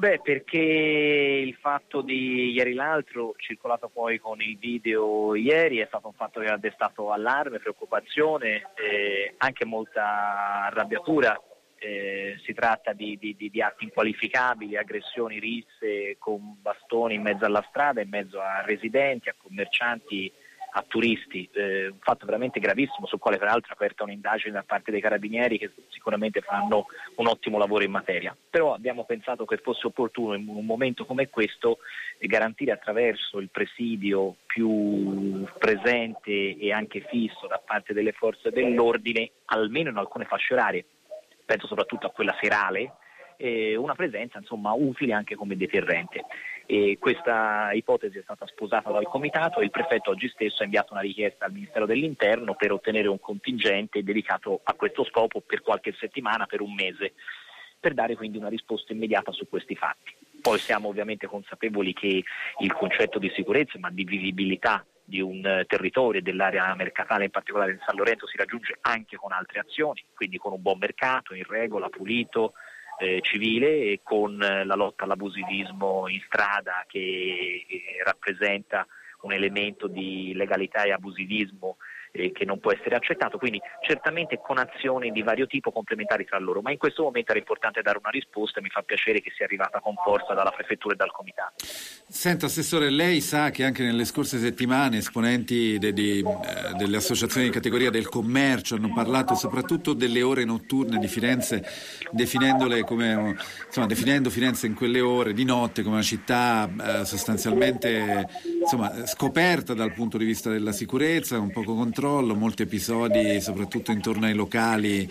Beh, perché il fatto di ieri l'altro, circolato poi con il video ieri, è stato un fatto che ha destato allarme, preoccupazione, anche molta arrabbiatura. Si tratta di atti inqualificabili, aggressioni risse con bastoni in mezzo alla strada, in mezzo a residenti, a commercianti, a turisti, un fatto veramente gravissimo sul quale peraltro è aperta un'indagine da parte dei carabinieri che sicuramente fanno un ottimo lavoro in materia. Però abbiamo pensato che fosse opportuno in un momento come questo garantire attraverso il presidio più presente e anche fisso da parte delle forze dell'ordine, almeno in alcune fasce orarie, penso soprattutto a quella serale, una presenza insomma utile anche come deterrente. Questa ipotesi è stata sposata dal comitato e il prefetto oggi stesso ha inviato una richiesta al Ministero dell'Interno per ottenere un contingente dedicato a questo scopo per qualche settimana, per un mese, per dare quindi una risposta immediata su questi fatti. Poi siamo ovviamente consapevoli che il concetto di sicurezza, ma di vivibilità di un territorio e dell'area mercatale in particolare in San Lorenzo si raggiunge anche con altre azioni, quindi con un buon mercato in regola, pulito, civile, e con la lotta all'abusivismo in strada che rappresenta un elemento di legalità e abusivismo che non può essere accettato, quindi certamente con azioni di vario tipo complementari tra loro, ma in questo momento era importante dare una risposta e mi fa piacere che sia arrivata con forza dalla prefettura e dal comitato. Senta, Assessore, lei sa che anche nelle scorse settimane esponenti delle associazioni di categoria del commercio hanno parlato soprattutto delle ore notturne di Firenze, definendo Firenze in quelle ore di notte come una città sostanzialmente scoperta dal punto di vista della sicurezza, con poco controllo, molti episodi soprattutto intorno ai locali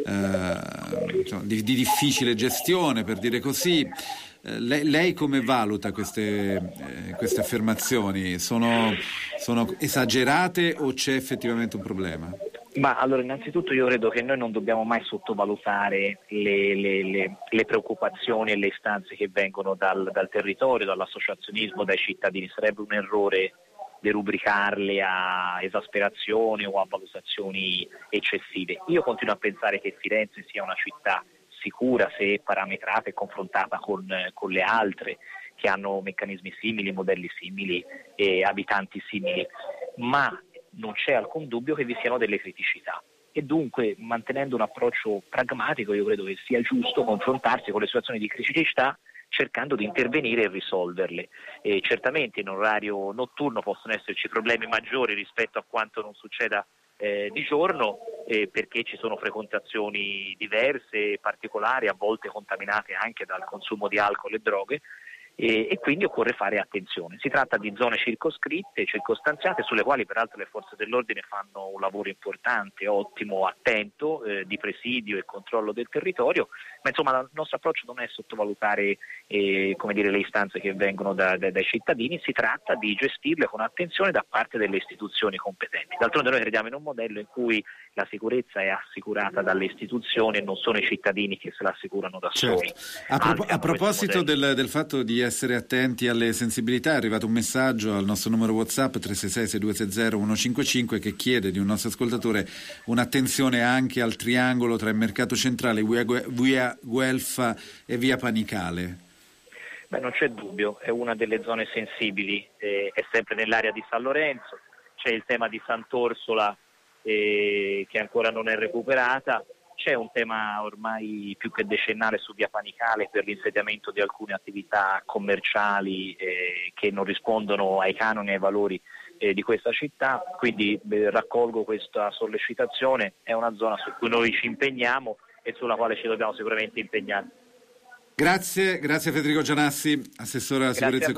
di difficile gestione, per dire così. Lei come valuta queste affermazioni? Sono esagerate o c'è effettivamente un problema? Ma allora, innanzitutto io credo che noi non dobbiamo mai sottovalutare le preoccupazioni e le istanze che vengono dal territorio, dall'associazionismo, dai cittadini. Sarebbe un errore derubricarle a esasperazione o a valutazioni eccessive. Io continuo a pensare che Firenze sia una città sicura se parametrata e confrontata con le altre che hanno meccanismi simili, modelli simili e abitanti simili, ma non c'è alcun dubbio che vi siano delle criticità e dunque, mantenendo un approccio pragmatico, io credo che sia giusto confrontarsi con le situazioni di criticità cercando di intervenire e risolverle. Certamente in orario notturno possono esserci problemi maggiori rispetto a quanto non succeda di giorno, perché ci sono frequentazioni diverse, particolari, a volte contaminate anche dal consumo di alcol e droghe, e quindi occorre fare attenzione. Si tratta di zone circoscritte, circostanziate, sulle quali peraltro le forze dell'ordine fanno un lavoro importante, ottimo, attento, di presidio e controllo del territorio, ma insomma il nostro approccio non è sottovalutare le istanze che vengono dai cittadini, si tratta di gestirle con attenzione da parte delle istituzioni competenti. D'altronde noi crediamo in un modello in cui la sicurezza è assicurata dalle istituzioni e non sono i cittadini che se la assicurano da soli. A proposito del fatto di essere attenti alle sensibilità, è arrivato un messaggio al nostro numero WhatsApp 366-6260-155 che chiede di un nostro ascoltatore un'attenzione anche al triangolo tra il mercato centrale, via Guelfa e via Panicale. Beh, non c'è dubbio, è una delle zone sensibili, è sempre nell'area di San Lorenzo, c'è il tema di Sant'Orsola che ancora non è recuperata, c'è un tema ormai più che decennale su via Panicale per l'insediamento di alcune attività commerciali che non rispondono ai canoni e ai valori di questa città, quindi raccolgo questa sollecitazione, è una zona su cui noi ci impegniamo e sulla quale ci dobbiamo sicuramente impegnare. Grazie Federico Gianassi, assessore alla sicurezza.